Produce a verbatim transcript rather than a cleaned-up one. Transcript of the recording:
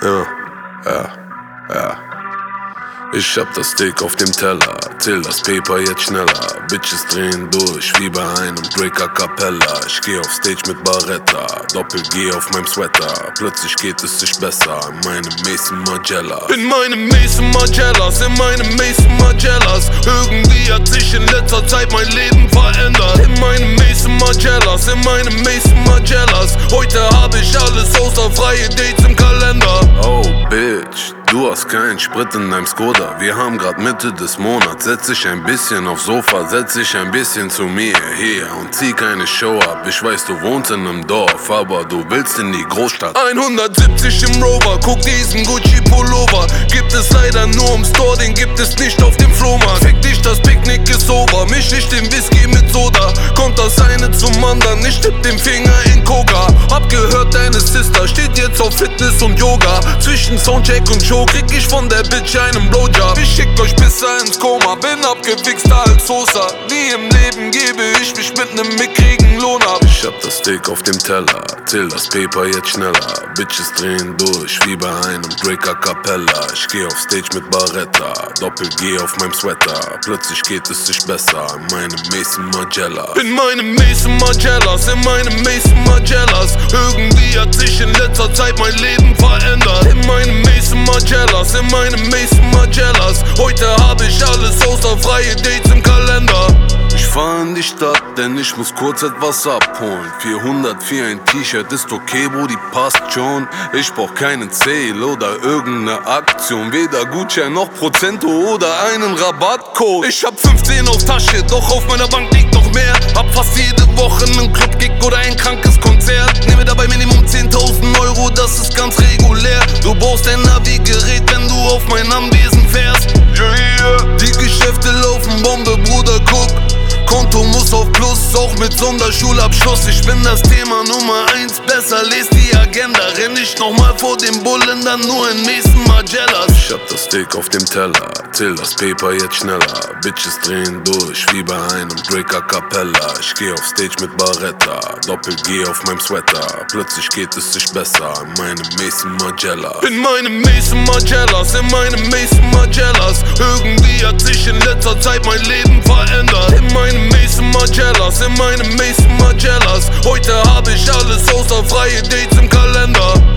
Ja, ja, ja. Ich hab das Steak auf dem Teller, zähl das Paper jetzt schneller. Bitches drehen durch wie bei einem Drake a Cappella. Ich geh auf Stage mit Barretta, Doppel-G auf meinem Sweater. Plötzlich geht es sich besser in meinem Mason Margiela. In meinem Mason Margellas, in meinem Mason Margellas. Irgendwie hat sich in letzter Zeit mein Leben verändert. In meinem Mason Margellas, in meinem Mason Margellas. Heute hab ich alles außer freie Dates im Kalender. Oh Bitch, du hast keinen Sprit in deinem Skoda. Wir haben grad Mitte des Monats. Setz dich ein bisschen aufs Sofa, setz dich ein bisschen zu mir hier und zieh keine Show ab. Ich weiß, du wohnst in einem Dorf, aber du willst in die Großstadt. hundertsiebzig im Rover, guck diesen Gucci-Pullover. Gibt es leider nur im Store, den gibt es nicht auf dem Flohmarkt. Fick dich, das Picknick ist over, misch nicht den Whisky mit Soda. Kommt das eine zum anderen, ich tipp den Finger in Coca. Hab gehört, deine Sister steht jetzt auf Fitness und Yoga. Zwischen Soundcheck und Show krieg ich von der Bitch einen Blowjob. Ich schick euch Pisser ins Koma, bin abgewichster als Sosa. Nie im Leben gebe ich mich mit nem mickrigen Lohn ab. Ich hab das Steak auf dem Teller, zähl das Paper jetzt schneller. Bitches drehen durch wie bei einem Drake a Cappella. Ich geh auf Stage mit Barretta, Doppel-G auf meinem Sweater. Plötzlich geht es sich besser in meinem Mason Margiela. In meinem Mason Margellas, in meinem Mason Margellas. Irgendwie hat sich in letzter Zeit mein Leben verändert. In meinem Mason Margellas, in meinem Mason Margellas. Heute hab ich alles außer freie Dates im Kalender. Ich fahr in die Stadt, denn ich muss kurz etwas abholen. vierhundert für ein T-Shirt ist okay, Brudi, passt schon. Ich brauch keinen Sale oder irgendeine Aktion. Weder Gutschein noch Prozento oder einen Rabattcode. Ich hab fünfzehn auf Tasche, doch auf meiner Bank liegt noch mehr. Hab fast jede Woche einen Club-Gig oder ein krankes Konzert. Nehme dabei Minimum zehntausend Euro, das ist ganz regulär. Du brauchst ein Navigerät, wenn du auf mein Anwesen fährst. Yeah, yeah. Die Geschäfte laufen Bombe, Bruder, guck. Konto muss auf Plus, auch mit Sonderschulabschluss. Ich bin das Thema Nummer eins, besser lest die Agenda. Renn ich nochmal vor dem Bullen, dann nur in Mason Margellas. Ich hab das Steak auf dem Teller, zähl das Paper jetzt schneller. Bitches drehen durch wie bei einem Drake a Cappella. Ich geh auf Stage mit Barretta, Doppel-G auf meinem Sweater. Plötzlich geht es sich besser in meinem Mason Margiela. In meinem Mason Margellas, in meinem Mason Margellas. Irgendwie hat sich in letzter Zeit mein Leben verändert. In meinem Mason Margellas, in meinem Mason Margellas. Heute hab ich alles außer freie Dates im Kalender.